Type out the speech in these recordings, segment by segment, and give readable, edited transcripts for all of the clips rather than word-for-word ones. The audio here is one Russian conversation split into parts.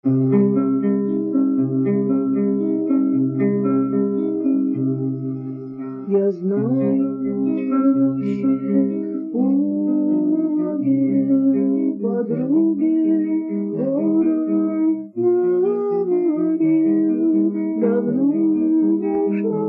Я знаю будущее у могил подруги, город говорил, давно ушла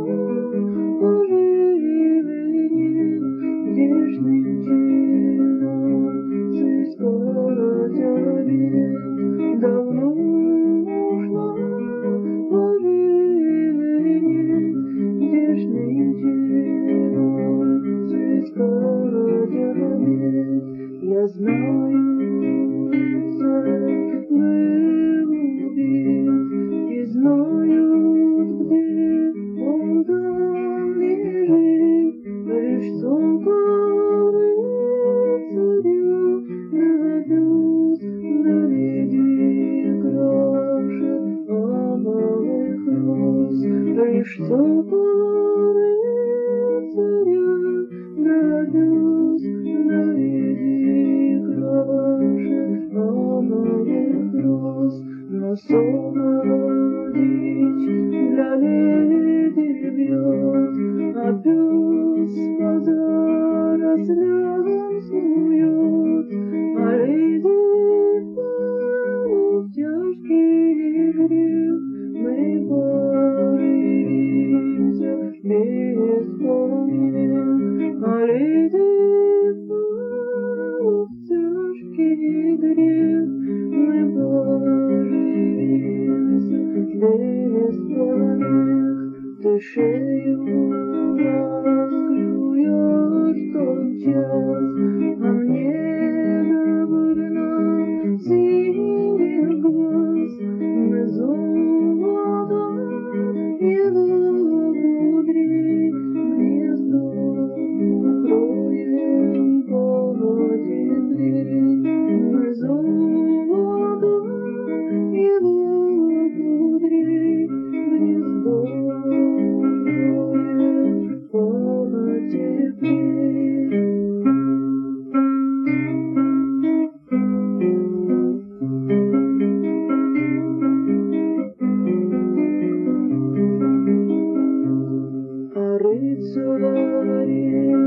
поживее, грешным чином сыскать обед, давно ушла поживее, грешным чином сыскать обед. Я знаю, царь голубит, и знают, где он там лежит, лишь соколы царя доведут до види краше амовых роз, лишь соколы царя доведут до види краше амовых роз. Но сон дичь для леди бьет, а пес по зарослям снует, а леди впала в тяжкий грех. Мы поживимся без помех, а леди впала в тяжкий грех. Мы поживимся без помех. Ты шею раскрываешь тот час, а мне довольно синих глаз. Мы золото его кудрей, гнездо укроем потеплей. Мы золото его кудрей, гнездо укроем потеплей. А рыцаре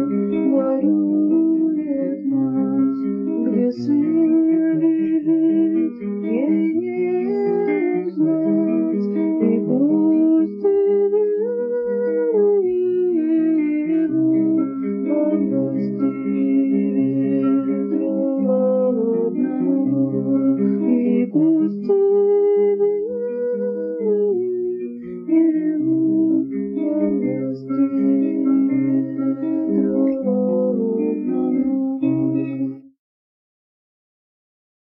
воюет мать, где сын лежит, ей не узнать. И пусть верой его по власти ветра одного, и пусть